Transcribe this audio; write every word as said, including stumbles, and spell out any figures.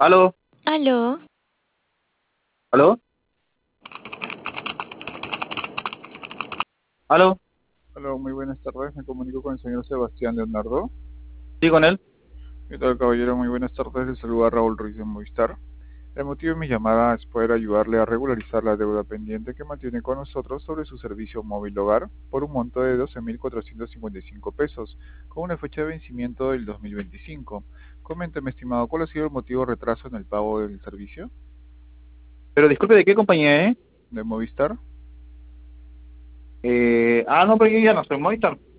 ¿Aló? Aló, ¿Aló? ¿Aló? Hola, muy buenas tardes. Me comunico con el señor Sebastián Leonardo. ¿Sí con él? ¿Qué tal, caballero? Muy buenas tardes. Le saluda Raúl Ruiz de Movistar. El motivo de mi llamada es poder ayudarle a regularizar la deuda pendiente que mantiene con nosotros sobre su servicio móvil hogar por un monto de doce mil cuatrocientos cincuenta y cinco pesos, con una fecha de vencimiento del dos mil veinticinco. Coménteme, estimado, ¿cuál ha sido el motivo de retraso en el pago del servicio Pero disculpe, ¿de qué compañía es? de Movistar? Eh, ah, no, pero yo ya no soy Movistar.